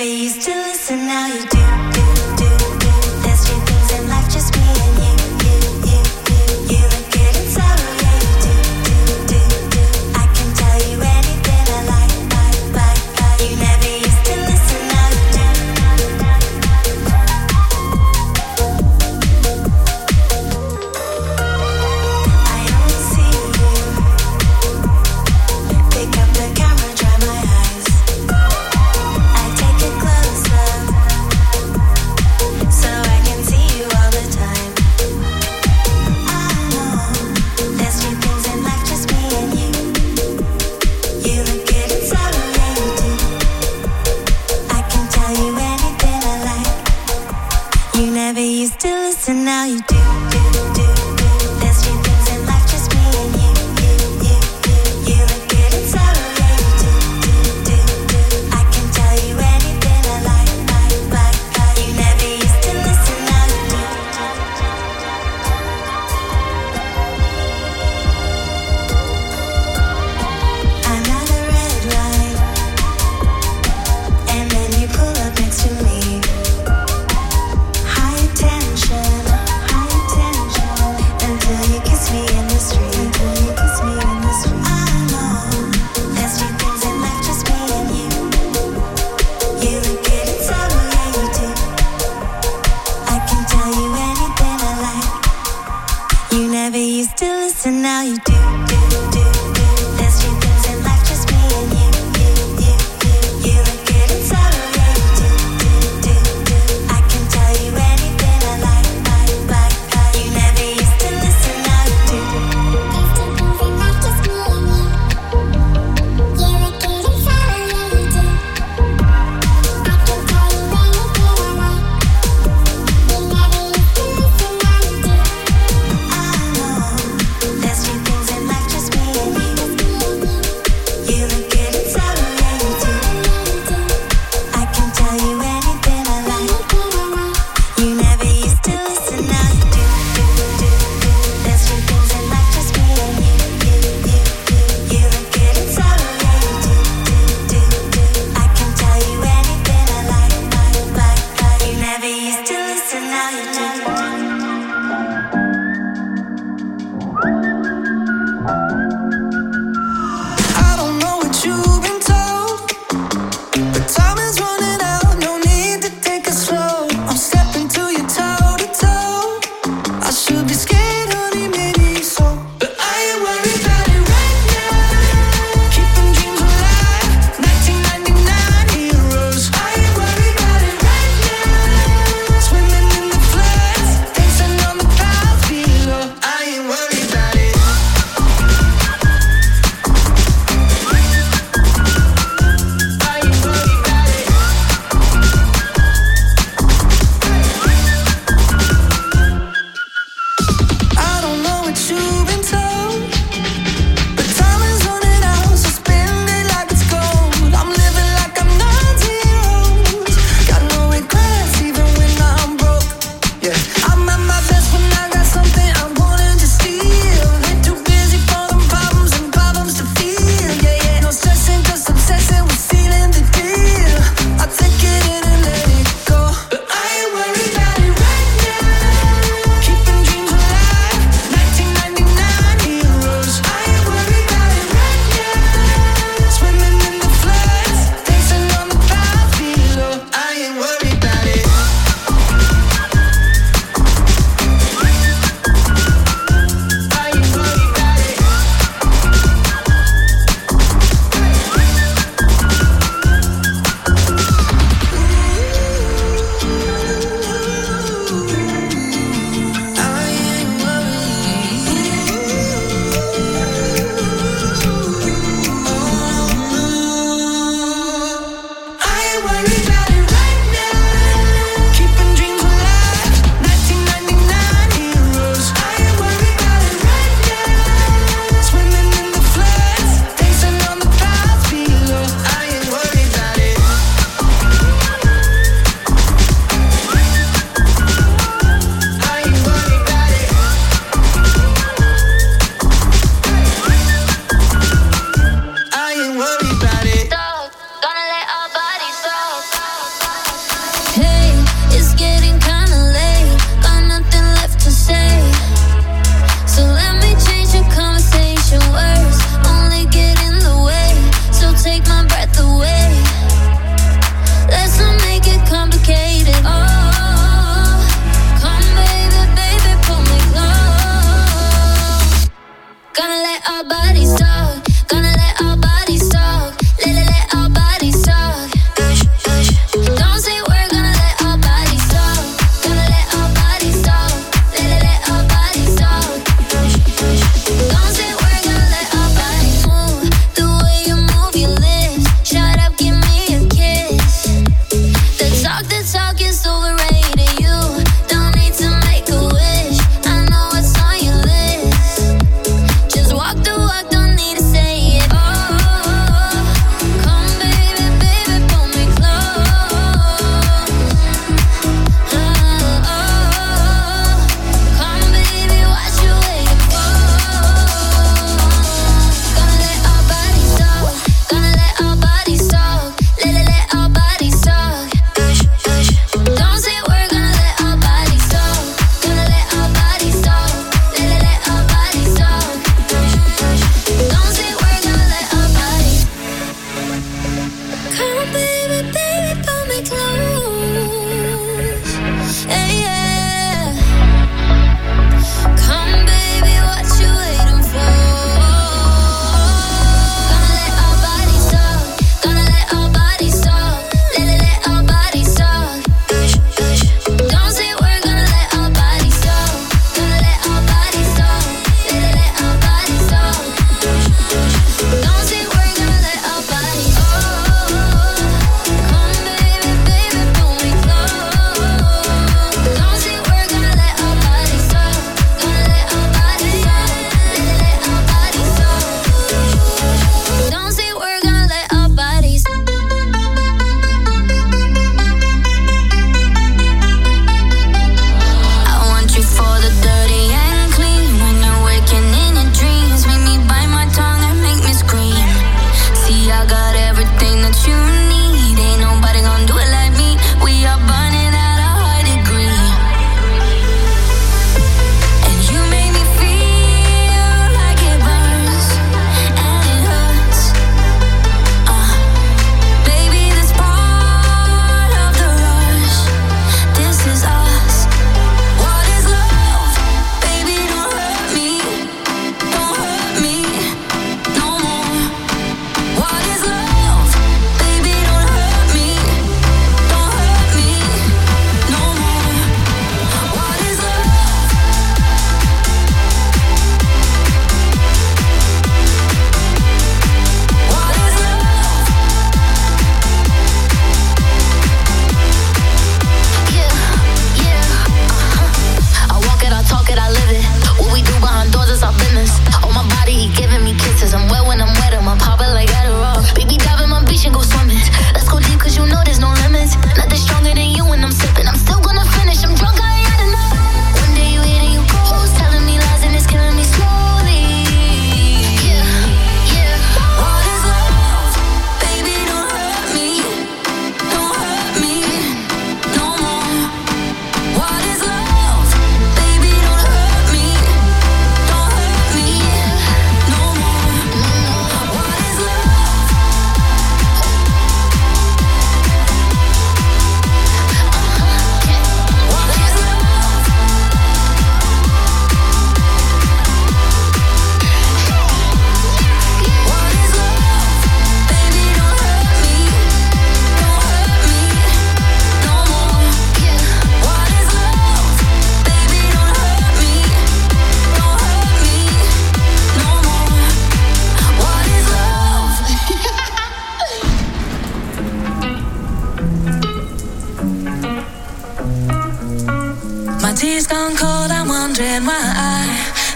used to listen, now you do, There's few things in life, just me and you. You look good in sorrow, yeah you do. I can tell you anything I like. You never used to listen, now you do. I only see you. Pick up the camera, dry my eyes. I take it closer, so I can see you all the time. I know there's few things in life, just me and you. You look good in sorrow, yeah you do. I can tell you anything I like. You never used to listen, now you do. There's few things in life, just me and you. You look good in sorrow, yeah you do. I can tell you anything I like. You never used to listen, now you do. I'm at a red light, and then you pull up next to me. High tension, until you kiss me in the street. I know there's few things in life, just me and you. You look good in sorrow, yeah you do. I can tell you anything I like. You never used to listen, now you do. There's few things in life, just me and you. You look good in sorrow, yeah you do. I can tell you anything I like. You never used to listen, now you do. There's few things in life, just me and you. You look good in sorrow, yeah you do. I can tell you anything I like. You never used to listen, now you do. I know there's few things in life, just me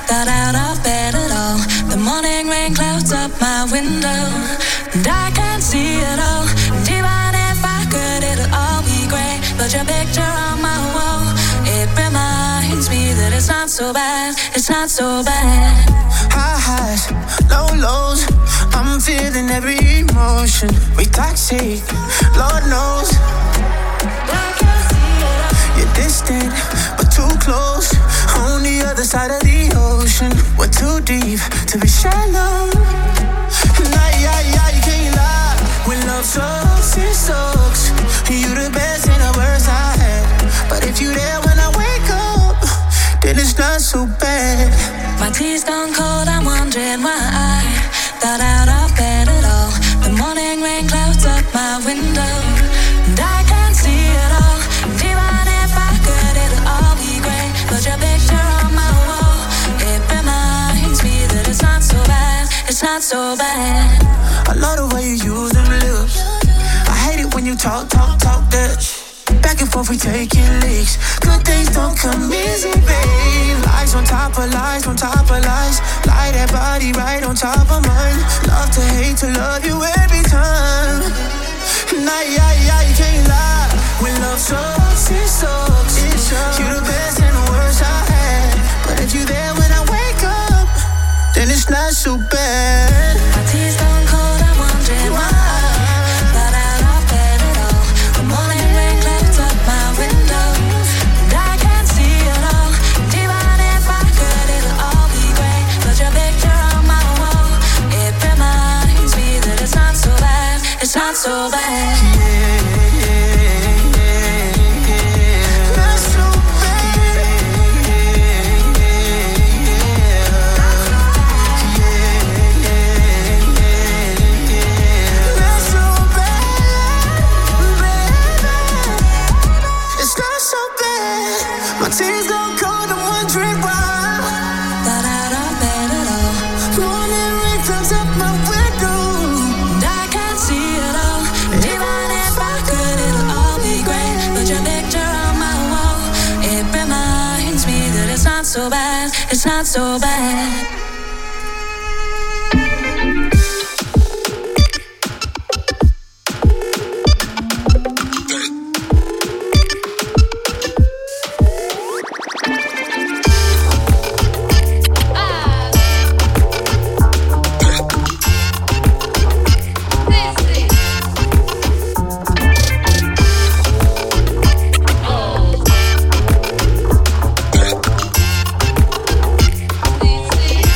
Got out of bed at all. The morning rain clouds up my window, and I can't see it all. And even if I could, it'll all be grey. But your picture on my wall, it reminds me that it's not so bad. It's not so bad. High highs, low lows, I'm feeling every emotion. We toxic, Lord knows. You're distant, but too close. On the other side of the ocean, we're too deep to be shallow. Nah, yeah, you can't lie. When love sucks, it sucks. You the best and the worst I had. But if you there when I wake up, then it's not so bad. My tea's gone cold, I'm wondering why I got out of bed at all. The morning rain clouds up my window, and I can't see it all. And even if I could, it'll all be grey. But your picture on my wall, it reminds me that it's not so bad. It's not so bad. I love the way you use them lips. I hate it when you talk that. Back and forth we taking leaks. Good things don't come easy, babe. Lies on top of lies, on top of lies. Lie that body right on top of mine. Love to hate to love you every time. Nah, yeah, you can't lie. When love sucks, it sucks. You the best and the worst I had. But if you there when I wake up, then it's not so bad. My tea's gone cold, I'm wondering why I got out of bed at all. The morning rain clouds up my window, and I can't see it all. And even if I could, it'll all be grey. But your picture on my wall, it reminds me that it's not so bad. It's not so bad. My tears gone cold, I'm wondering why. Got out of bed at all. Morning rain comes up my window, and I can't see it all. And even if I could, it'll all be grey. But your picture on my wall, it reminds me that it's not so bad. It's not so bad. This is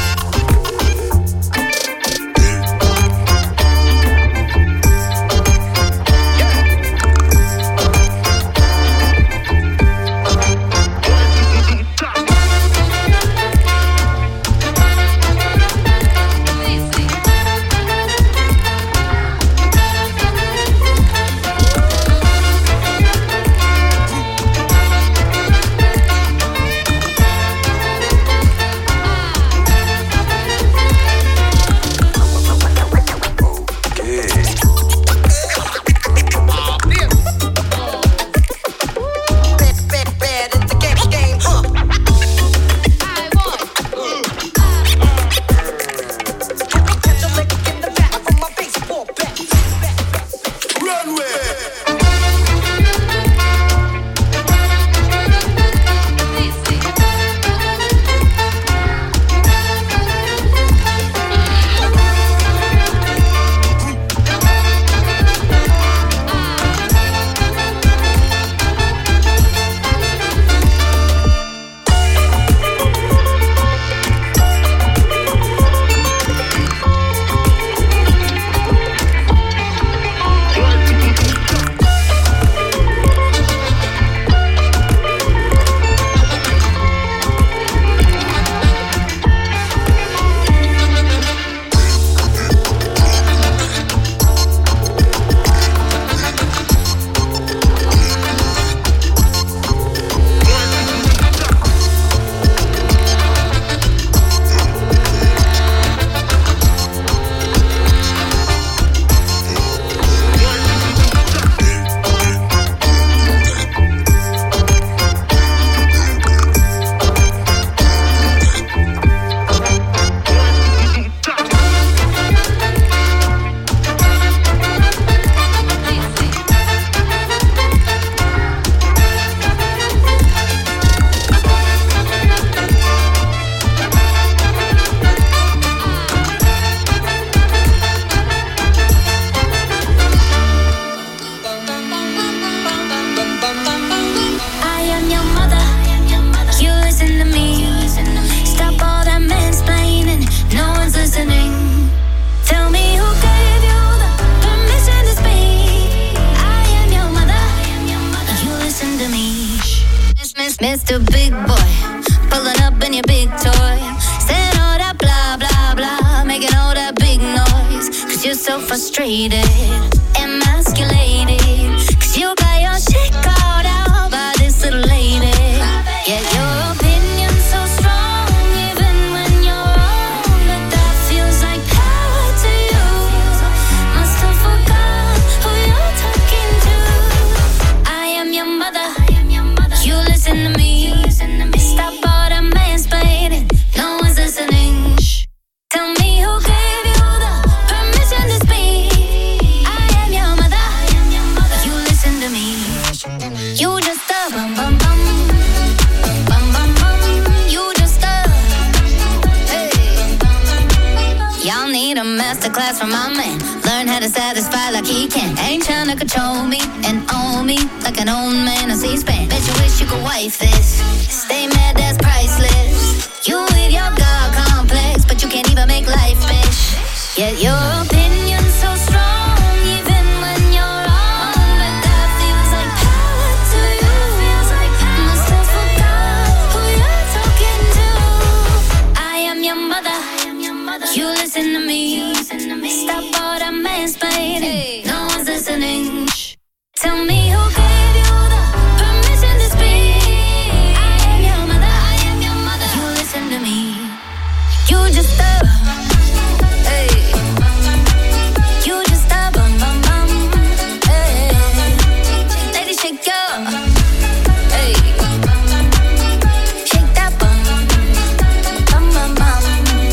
you're so frustrated, emasculated, 'cause you got your shit called out by this little lady. Yeah, your opinion's so strong, even when you're wrong, but that feels like power to you. Must have forgot who you're talking to. I am your mother, you listen to me. Stop all that mansplaining, no one's listening. Tell me who gave you the permission to speak. I am your mother, you listen to me. You just a bum bum bum, bum bum bum. You just a hey. Y'all need a masterclass from my man. Learn how to satisfy like he can. Ain't trying to control me and own me like an old man on C-SPAN. Bet you wish you could wife this. Stay mad, that's priceless. You with your God complex, but you can't even make life, bitch. Yet your opinion's so strong, even when you're wrong. But that feels like power to you. Must have forgot who you're talking to. I am your mother, you listen to me. Stop all that mansplaining, no one's listening. Tell me who gave you the permission to speak. I am your mother, you listen to me. You just a hey. You just a bum bum bum hey. Lady shake your hey. Shake that bum bum bum bum.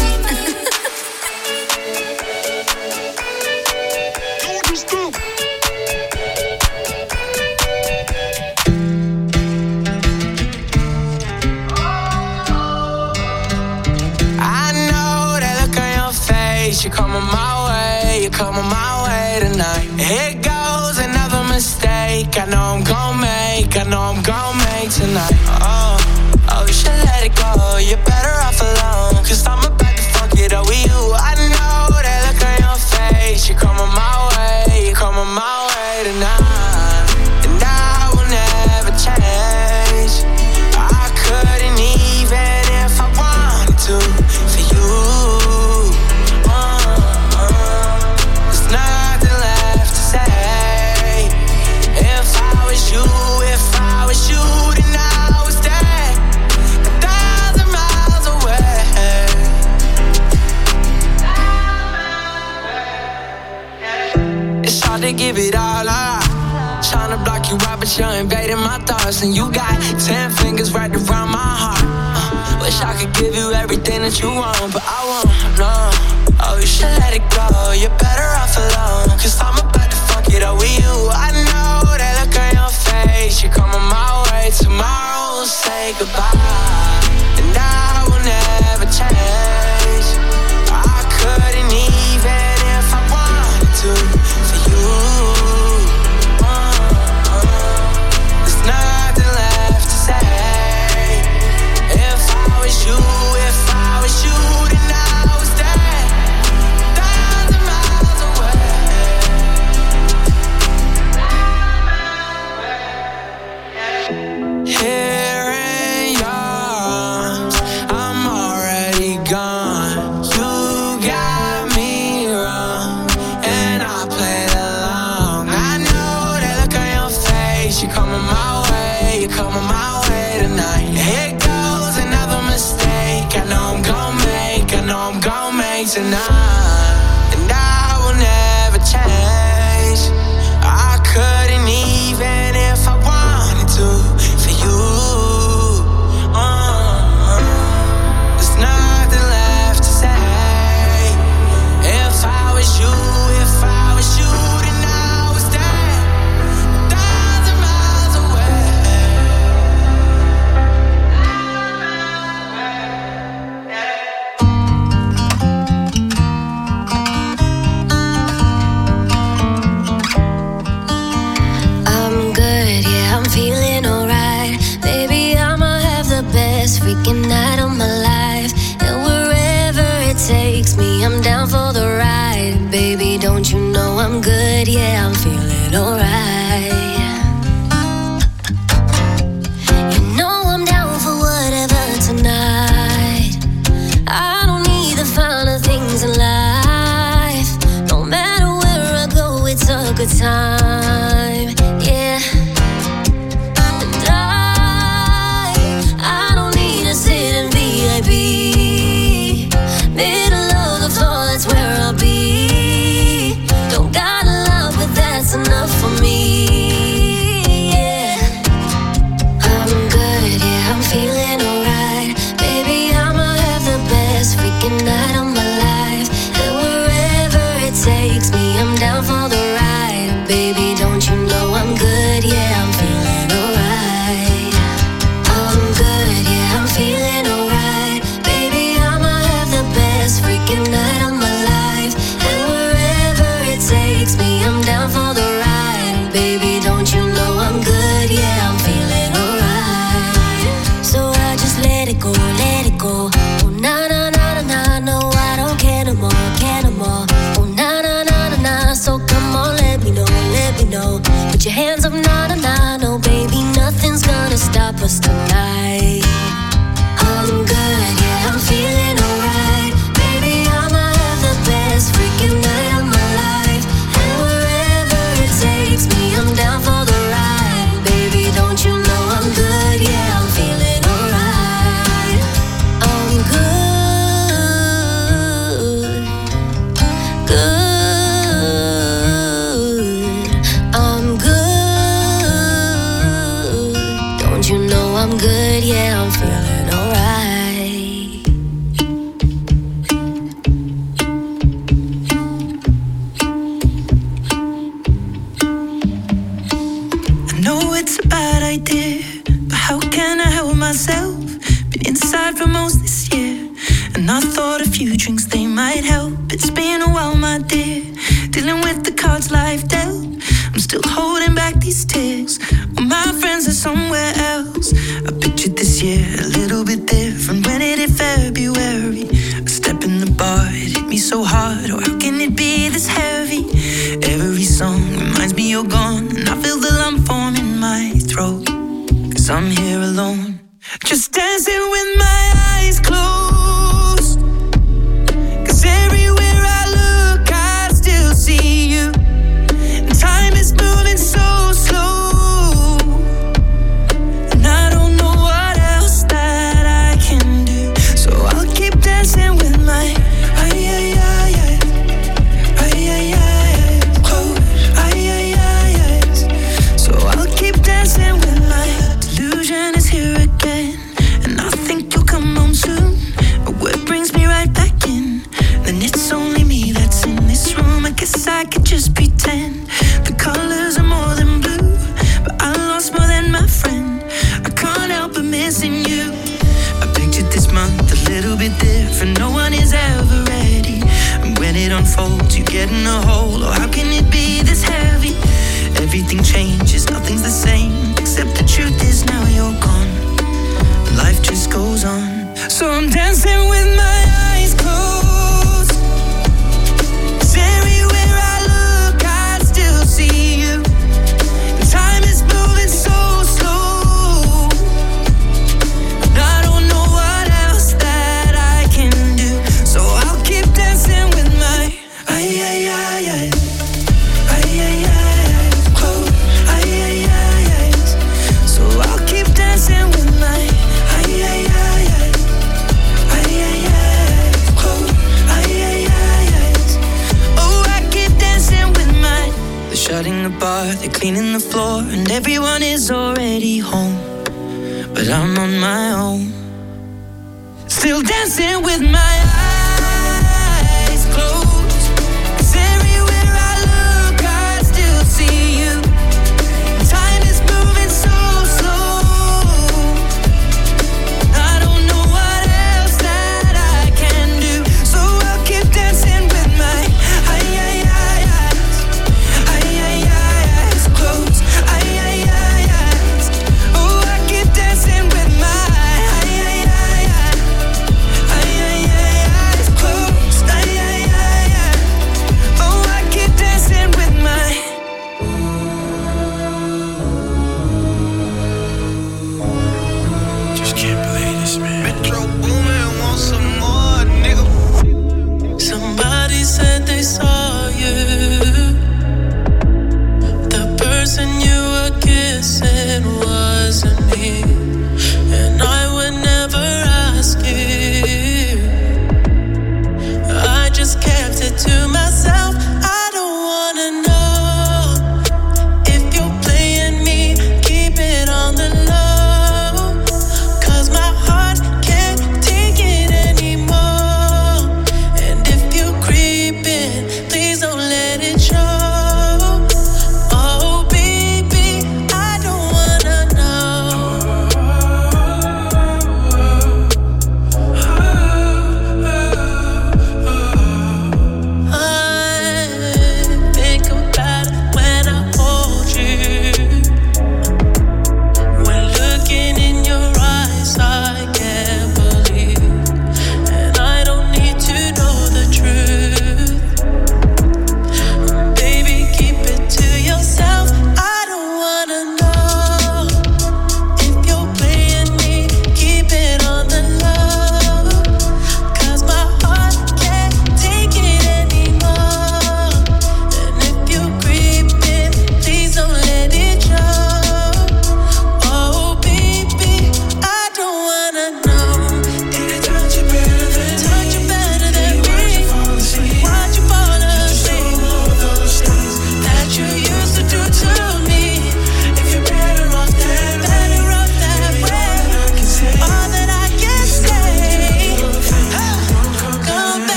You're coming my way, you're coming my way tonight. Here goes another mistake. I know I'm gon' make, I know I'm gon' make tonight. Oh, you should let it go. You're better off alone, 'cause I'm about to fuck it up with you. I know that look on your face. You're coming my way, you're coming my way tonight. And I will never change. I couldn't even if I wanted to for you. To give it all up, trying to block you out, but you're invading my thoughts. And you got 10 fingers right around my heart. Wish I could give you everything that you want, but I won't, no. Oh, you should let it go, you're better off alone, 'cause I'm about to fuck it up with you. I know that look on your face. You're coming my way, tomorrow we'll say goodbye. And I will never change. I couldn't even if I wanted to. There's nothing left to say. If I was you, then I would stay 1,000 miles away. Here in your arms, I'm already gone. You got me wrong, and I played along. I know that look on your face. You're coming my way, you're coming my way tonight. Here goes another mistake. I know I'm gon' make tonight. And I will never change. I couldn't even if I wanted to for you. There's nothing left to say. If I was you, then I would stay 1,000 miles away. No matter time, yeah. And I don't need to sit in VIP. Middle of the floor, that's where I'll be. Don't got a lot, but that's enough for me, yeah. I'm good, yeah, I'm feeling alright. Baby, I'ma have the best freaking night of my life. And wherever it takes me, I'm down for the ride. Baby, don't you know I'm good, yeah, I'm feeling alright. I'm good, yeah, I'm feeling alright. Baby, I'ma have the best freaking night of my life. And wherever it takes me, I'm down for the ride. Baby, don't you know I'm good, yeah, I'm feeling alright. So I just let it go, let it go. Oh, na na na na na, no, I don't care no more, care no more. Oh, na na na na na, so come on, let me know, let me know. Put your hands up, na na na, no, baby, nothing's gonna stop us tonight. I'm good, yeah, I'm feeling alright. Baby, I'ma have the best freaking night of my life. And wherever it takes me, I'm down for the ride. Baby, don't you know I'm good, yeah, I'm feeling alright. I'm good, good. I'm good. Don't you know I'm good, yeah, I'm feeling alright. I know it's a bad idea, but how can I help myself? Been inside for most this year, and I thought a few drinks they might help. It's been a while, my dear, dealing with the cards life dealt. I'm still holding back these tears, well, my friends are somewhere else. I pictured this year a little bit different when it hit February. A step in the bar, it hit me so hard. Oh, how can it be this heavy? Every song reminds me you're gone, and I feel the lump form in my throat. 'Cause I'm here alone, just dancing with my eyes closed. 'Cause everywhere I look, I still see you. And time is moving so slow, and I don't know what else that I can do. So I'll keep dancing with my close. So I'll keep dancing with my delusion is here again, and I think you'll come home soon. But what brings me right back in? Then it's only me that's in this room. I guess I could just pretend the colors are more than blue, but I lost more than my friend. I can't help but missing you. I pictured this month a little bit different. No one is ever ready, and when it unfolds, you get in a hole. Oh, how can it be this heavy? Everything changes, nothing's the same, except the truth is now you're gone. Life just goes on, so I'm dancing with my eyes closed. 'Cause everywhere I look, I still see you. And time is moving so slow, and I don't know what else that I can do. So I'll keep dancing with my close. So I'll keep dancing with my close. Oh, I keep dancing with my. They're shutting the bar, they're cleaning the floor, and everyone is already home, but I'm on my own, still dancing with my eyes closed. 'Cause everywhere I look, I still see you. Time is moving so slow, I don't know what else that I can do. So I'll keep dancing with my eyes closed. Oh, I keep dancing with my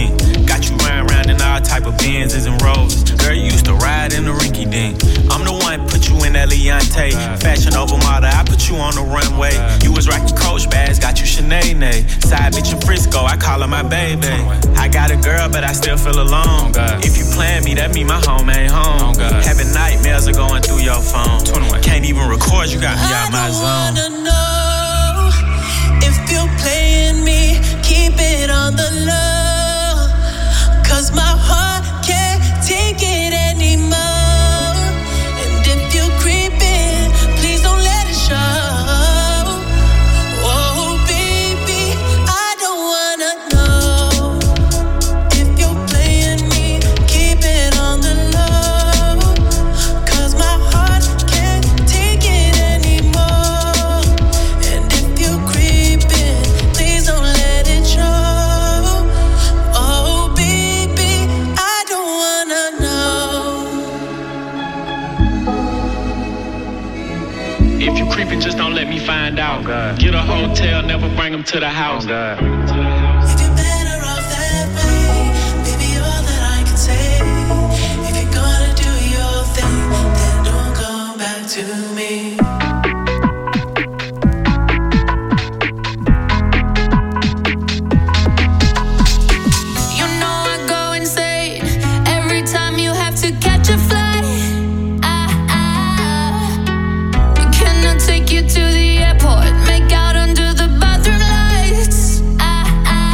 dink. Got you riding around in all type of Benzes and Rolls. Girl, you used to ride in the rinky dink. I'm the one put you in that Leontay. Fashion over model, I put you on the runway. You was rocking Coach bags, got you Sinead. Side bitch in Frisco, I call her my baby. I got a girl, but I still feel alone. If you plan me, that mean my home ain't home. Having nightmares are going through your phone. Can't even record, you got me out my zone. I wanna know if you're playing me, keep it on the low. Cause my heart can't take it anymore. And if you're creeping, please don't let it show. Oh baby, I don't wanna know if you're playing me, keep it on the low. Cause my heart can't take it anymore. And if you're creeping, please don't let it show. Oh baby, I don't wanna know. If you creeping, just don't let me find out. Get a hotel, never bring them to the house. If you're better off that way, baby, all that I can say. If you're gonna do your thing, then don't come back to me. You know I go insane every time you have to catch a flight. Can I take you to the airport? Make out under the bathroom lights.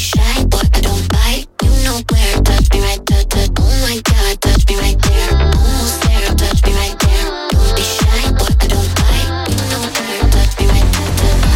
shy, boy, I don't bite. You know where, touch me right there. Oh my God, touch me right there. Almost there, touch me right there. Don't be shy, boy, I don't bite. You know where, touch me right there.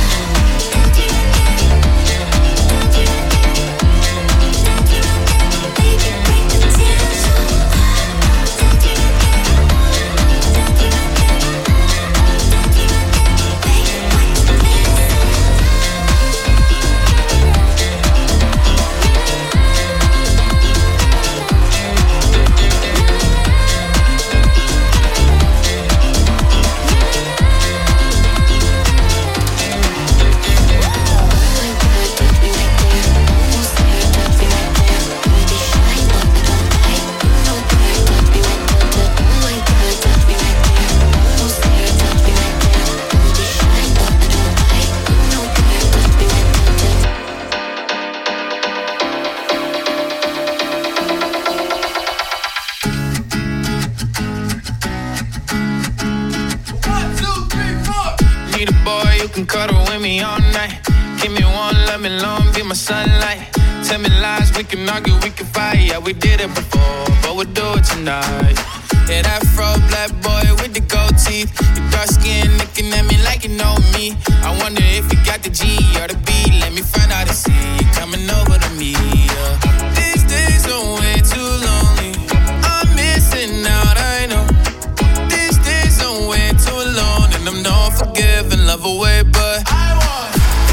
can cuddle with me all night. Give me one, let me long, be my sunlight. Tell me lies, we can argue, we can fight. Yeah, we did it before, but we'll do it tonight. Yeah, that fro black boy with the gold teeth. Your dark skin looking at me like you know me. I wonder if you got the G or the B. Let me find out and see you coming over to me. Yeah. These days are way too lonely. I'm missing out, I know. These days are way too alone, and I'm not forgiving, love away, but I want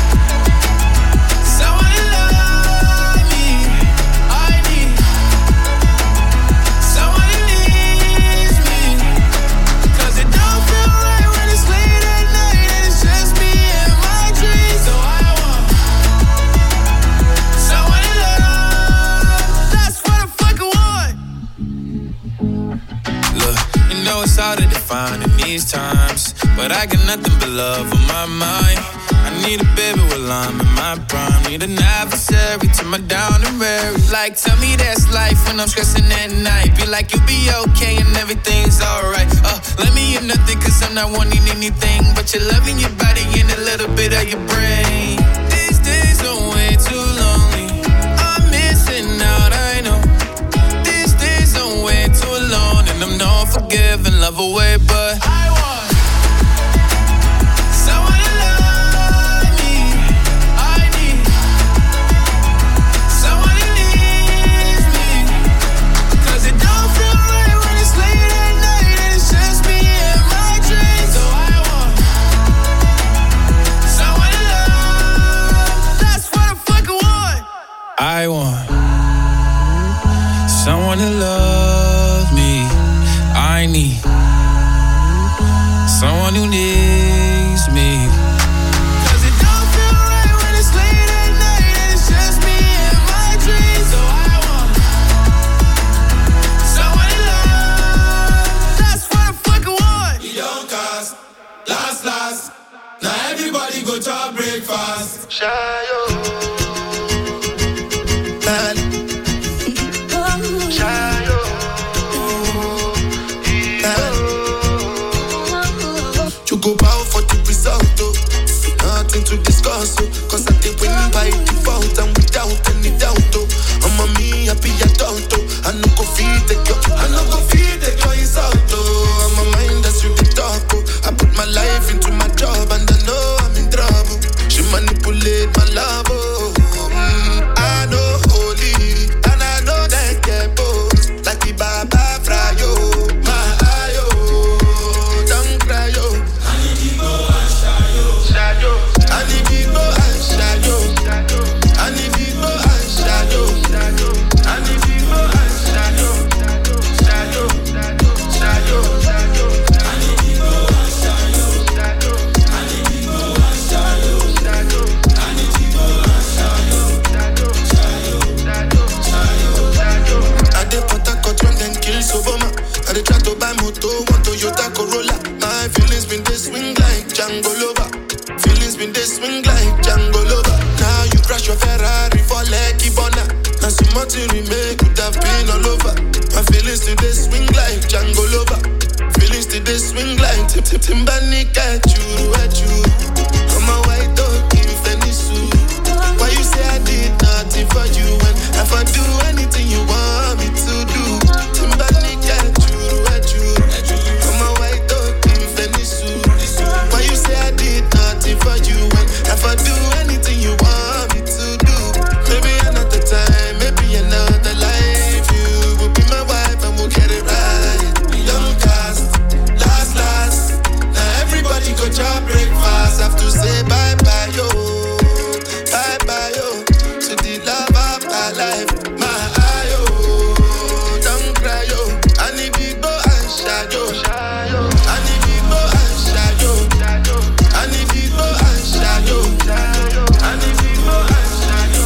someone to love me. I need someone who needs me, 'cause it don't feel right when it's late at night and it's just me and my dreams. So I want someone to love. That's what I fucking want. Look, you know it's hard to define in these times, but I got nothing but love on my mind. I need a baby while I'm in my prime. Need an adversary to my down and weary. Like, tell me that's life when I'm stressing at night. Be like, you'll be okay and everything's alright. Let me hear nothing, 'cause I'm not wanting anything but you're loving your body and a little bit of your brain. These days are way too lonely. I'm missing out, I know. These days are way too alone, and I'm not forgiving, love away, but I want someone to love me. I need someone who needs me, 'cause it don't feel right when it's late at night and it's just me and my dreams. So I want someone to love. That's what I fucking want. I want someone to love me. I need someone who needs me, 'cause it don't feel right when it's late at night and it's just me and my dreams. So I want someone to love. That's what I fucking want. You don't cast, last. Now everybody go to breakfast. Shayo. Shayo. You go bow for the result, oh. Nothing to discuss, oh. 'Cause I did win by default and without any doubt, oh. I'm a me happy adult, oh. I no go feed the girl insult, oh. I'm a mind that's you the talk, oh. I put my life into my job and I know I'm in trouble. She manipulate my love, oh. I know holy and I know that get both. Like the Baba Frayo, my ayo, don't cry, yo. I need to go and shayo. I need to go and shayo. I need to go and shayo. I need to go and shayo. Shayo. I need to go and shayo. I need to go and shayo. I need to go and shayo. I dey put a cut when them kill Soboma. I dey try to buy moto, want Toyota Corolla. My feelings been they swing like Django Lover. Feelings been they swing like Django Lover. Now you crash your Ferrari for Lucky Bona. Now some more to remake could have been all over. My feelings today swing like Django Lover. Feelings today swing like Timbani at you. I'm a white dog in Fenisu. Why you say I did nothing for life. My eye, oh, don't cry, oh. I need people and shadow. I need people and shadow. I need people and shadow. I need people and shadow.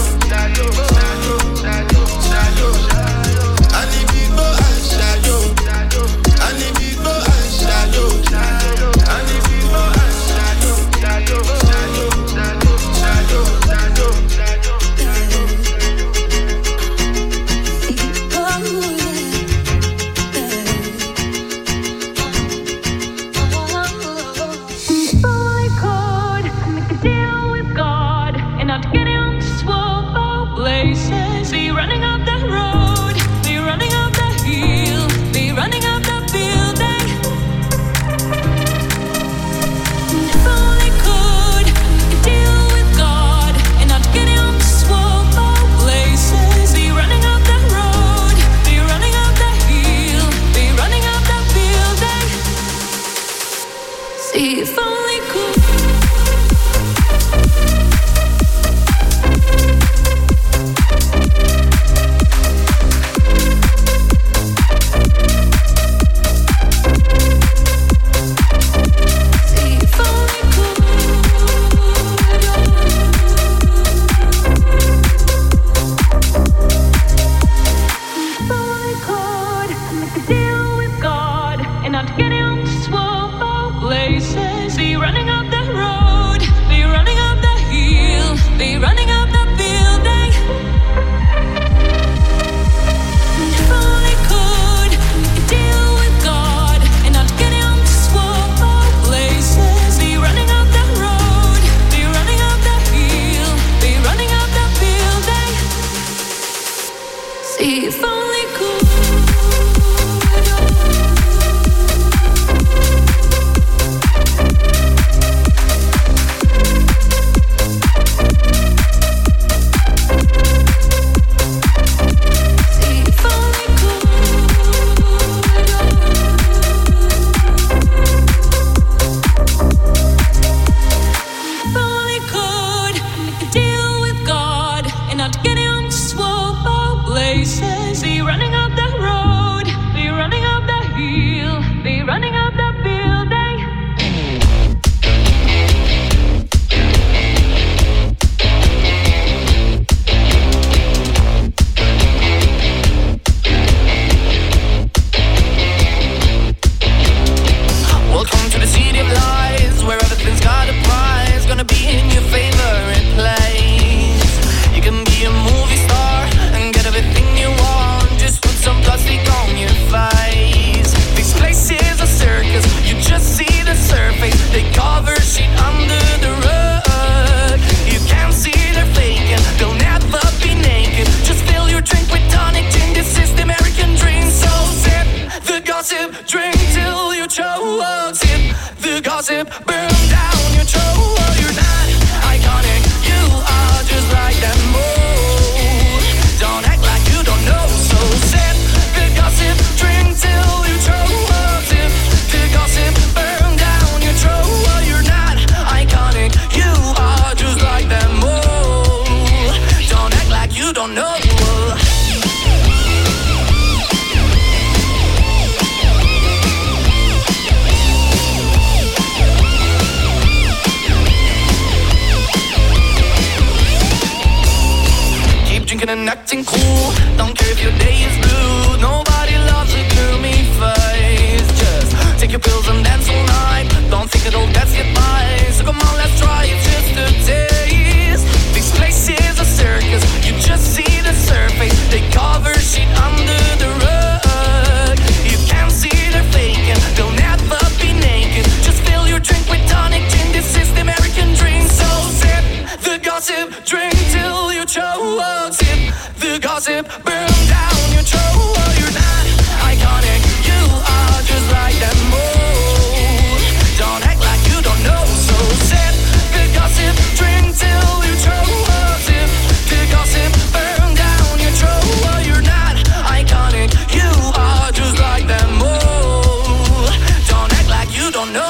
I need people and shadow. I need people and shadow. I need people and shadow. And acting cool, don't care if your day is blue. Nobody loves a gloomy face. Just take your pills and dance all night. Don't think it'll get by. So come on, let's try it just a taste. This place is a circus, you just see the surface. They cover shit under the rug. You can't see they're faking, they'll never be naked. Just fill your drink with tonic gin. This is the American dream. So sip the gossip, drink till you choke. The gossip, burn down your throat. You're not iconic, you are just like that mold. Don't act like you don't know. So sip the gossip, drink till you choke. Sip the gossip, burn down your throat. You're not iconic, you are just like that mold. Don't act like you don't know.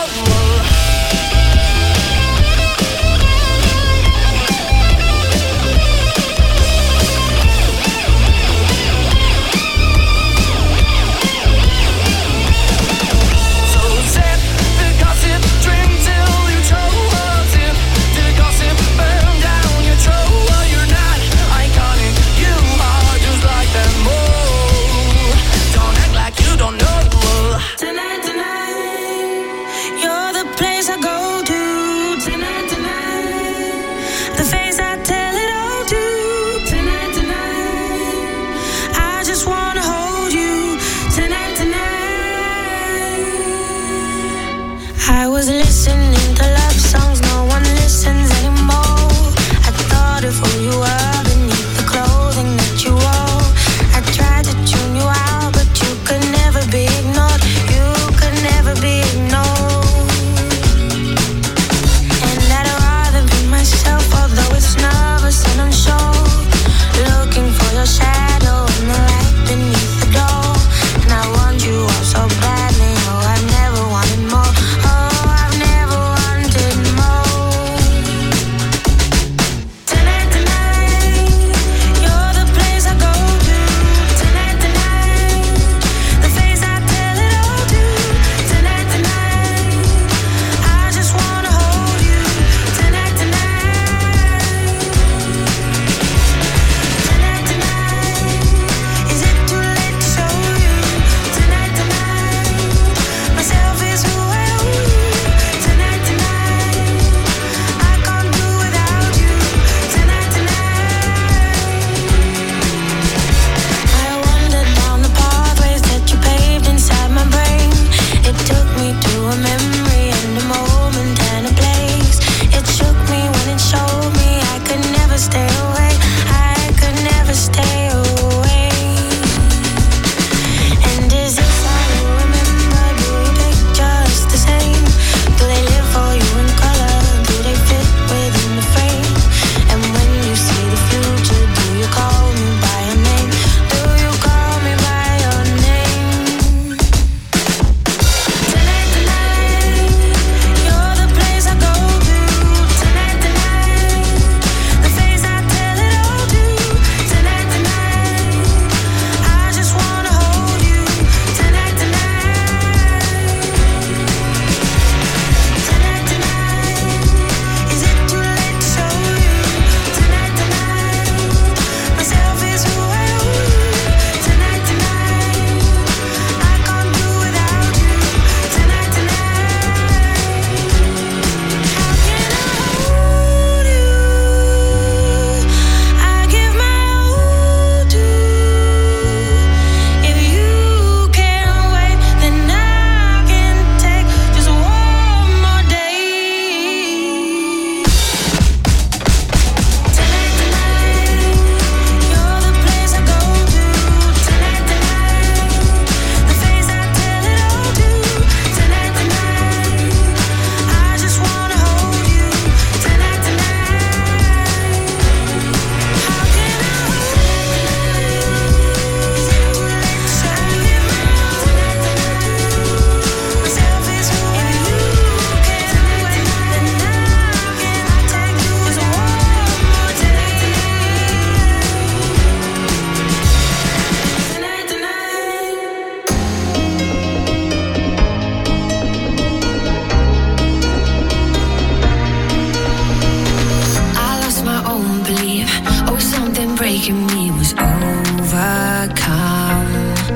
in me was overcome.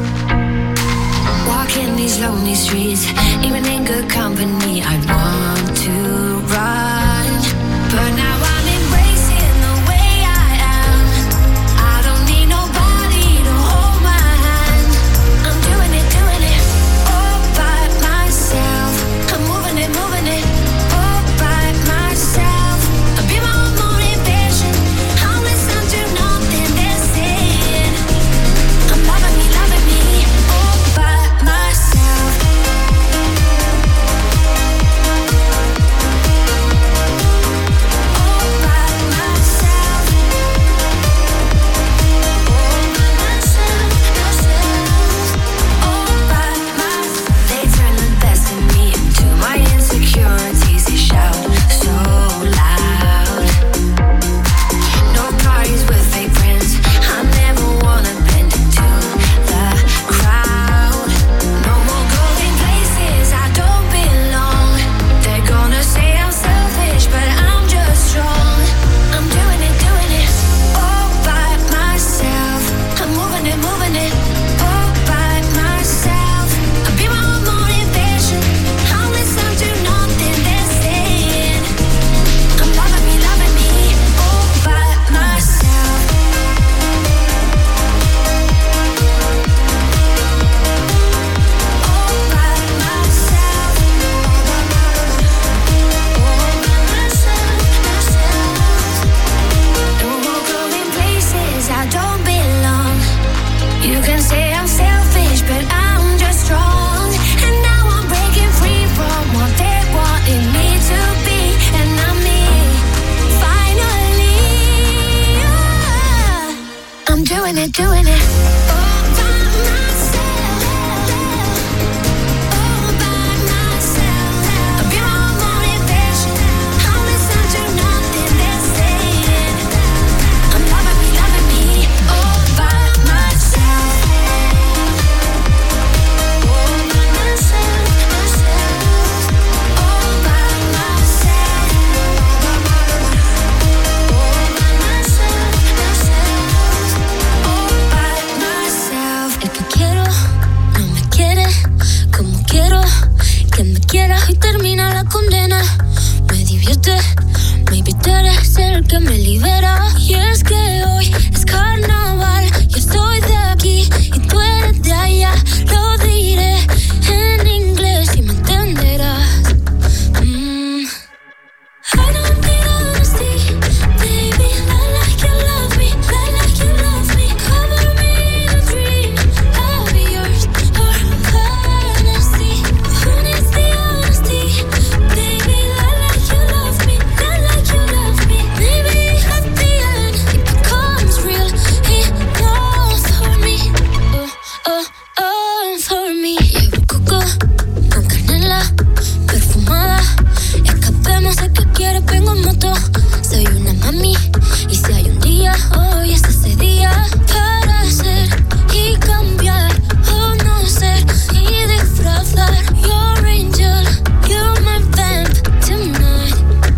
Walking these lonely streets, even in good company, I want to run. But now I'm embracing the way I am. I don't need nobody to hold my hand. I'm doing it all by myself. I'm moving it all by myself. I'll be my own motivation. I'll listen to nothing they're saying. I'm loving me all by myself. All by myself. All by myself. They turn the best in me into my insecurities. They shout so loud. No parties with fake friends. I never wanna blend into the crowd. No more going places I don't belong. They're gonna say I'm selfish, but I'm just strong. I'm doing it all by myself. I'm moving it all by myself. I'll be my own motivation. I'll listen to nothing they're saying. I'm loving me all by myself. All by myself. No more going places I don't belong. You can say I'm selfish, but I'm just strong. And now I'm breaking free from what they wanted me to be. And I'm me, finally. I'm doing it all by myself. All by myself. I'll be my own motivation. I'll listen to nothing they're saying. I'm loving me all by myself. All by myself. All by myself. All by myself. All by myself. El que quiero no me quiere como quiero que me quiera y termina la condena. Me divierte, maybe tú eres el que me libera. Y es que hoy es carnaval. Yo estoy de aquí y tú eres de allá. Lo diré en inglés y me entenderás. I don't need honesty, baby. Lie like you love me, lie like you love me. Cover me in a dream, I'll be yours for honesty. Who needs the honesty, baby? Lie like you love me, lie like you love me. Maybe at the end it becomes real. Enough for me, for me. Llevo coco con canela perfumada. Escapemos de que quieres, vengo en moto. Soy una mami y si hay un día, hoy es ese día para ser y cambiar o no ser y disfrazar. Your angel, you're my vamp tonight.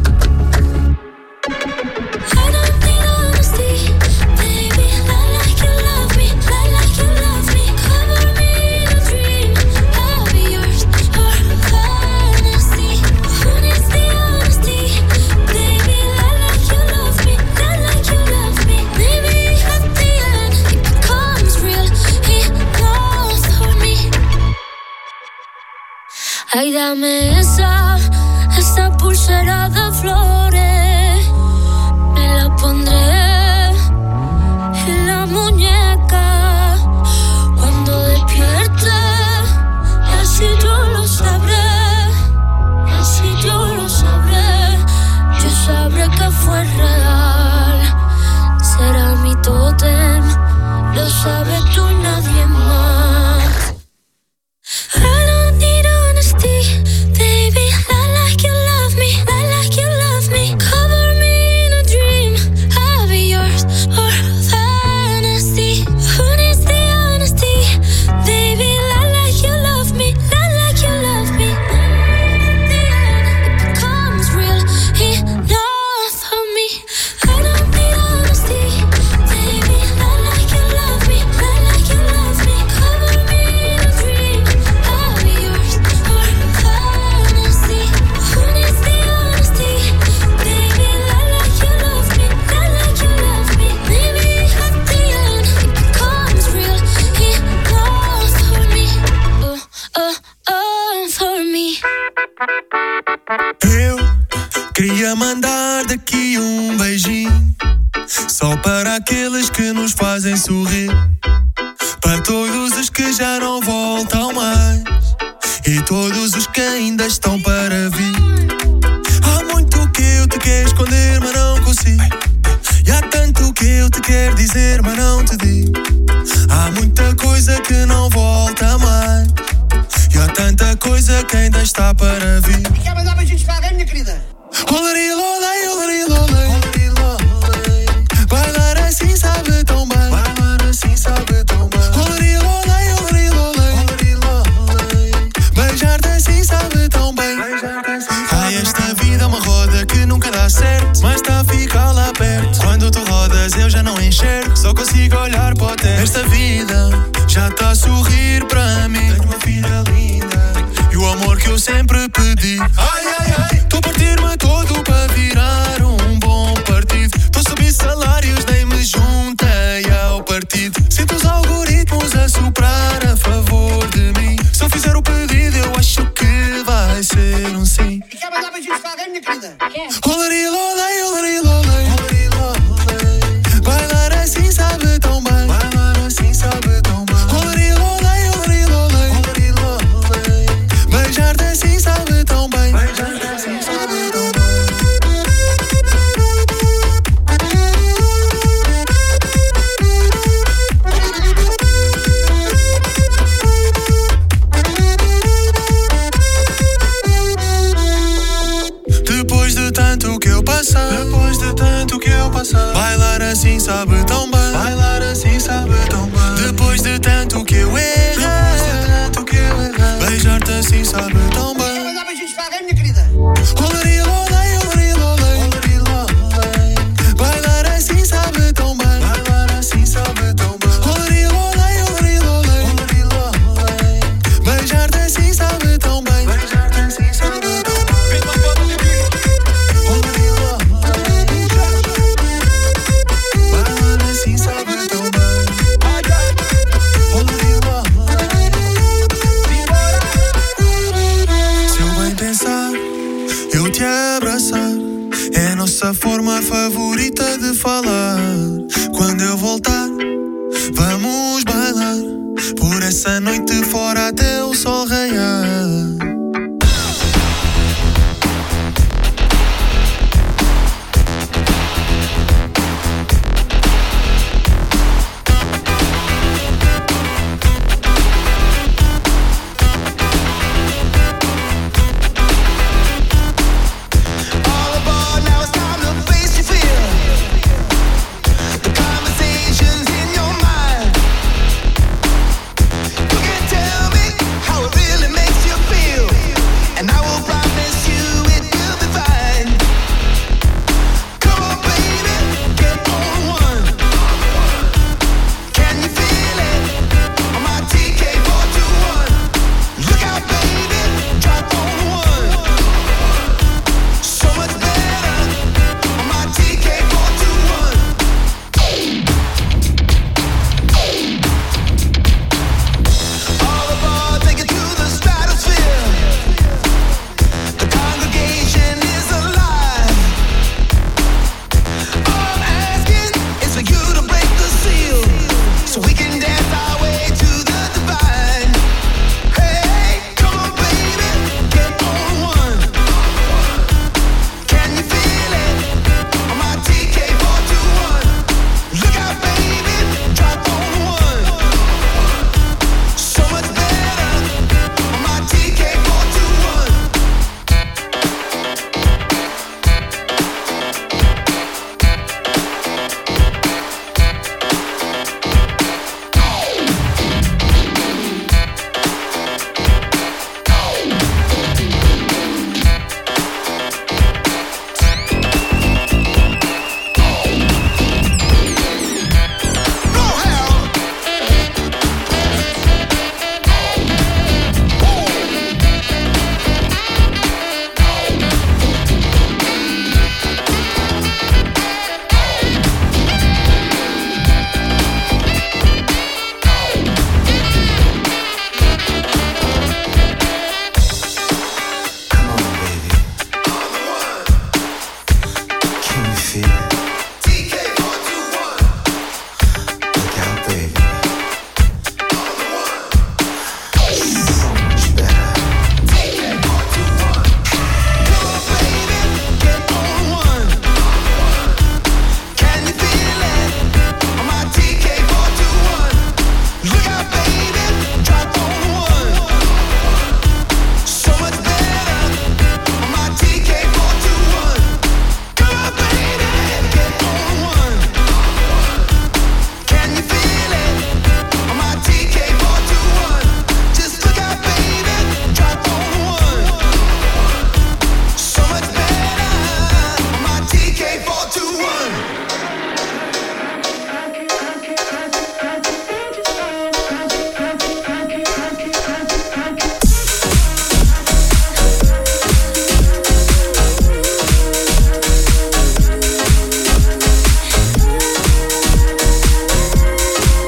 I don't need honesty, baby. Lie like you love me, lie like you love me. Cover me in a dream, I'll be yours for honesty. Who needs the honesty, baby? Lie like you love me, lie like you love me. Maybe at the end it becomes real. Enough for me. Ay, dame esa pulsera de flores. Me la pondré en la muñeca cuando despierte. Así yo lo sabré, así yo lo sabré. Yo sabré que fue real. Será mi tótem, lo sabes tú y nadie más. I don't need honesty, baby. Lie like you love me, lie like you love me. Cover me in a dream, I'll sorrir para todos os que já não voltam mais e todos os que ainda estão para vir. Há muito que eu te quero esconder, mas não consigo. E há tanto que eu te quero dizer, mas não te digo. Há muita coisa que não volta mais e há tanta coisa que ainda está para vir. E quer mandar beijinhos para alguém, minha querida? Olari, lolei, olari, lolei. Bailar assim sabe tão bem. Bailar assim sabe tão bem. Olari, lolei, olari, lolei. Beijar-te assim sabe tão bem. Ai, esta vida é uma roda que nunca dá certo, mas está a ficar lá perto. Quando tu rodas eu já não enxergo, só consigo olhar para o teto. Esta vida já está a sorrir para mim. Tenho uma filha linda e o amor que eu sempre pedi. Ai, ai, ai, estou a partir-me todo para virar um bom partido. Estou a subir salários, nem me juntei ao partido. Sinto os algoritmos a soprar a favor de mim. Se eu fizer o pedido eu acho que vai ser um sim. E quer mandar beijinhos para alguém, minha querida? Olari, lolei, olari, lolei. Bailar assim sabe tão bem. Bailar assim sabe tão bem. Olari, lolei, olari, lolei. Beijar-te assim sabe tão bem. Beijar-te assim sabe tão bem. Depois de tanto que eu passar, bailar assim sabe tão bem. Bailar assim sabe tão bem. Depois de tanto que eu errei, beijar-te assim sabe tão bem. Quer mandar beijinhos para alguém, minha querida? Olari, lolei, olari, lolei. Bailar assim sabe tão bem. Bailar assim sabe tão bem. Olari, lolei, olari, lolei. Beijar-te assim sabe tão bem. Beijar-te assim sabe tão bem. Olari, lolei. Bailar assim sabe tão bem. Olari, lolei. Se eu bem pensar, eu te abraçar é a nossa forma favorita de falar. Quando eu voltar, vamos bailar por essa noite fora até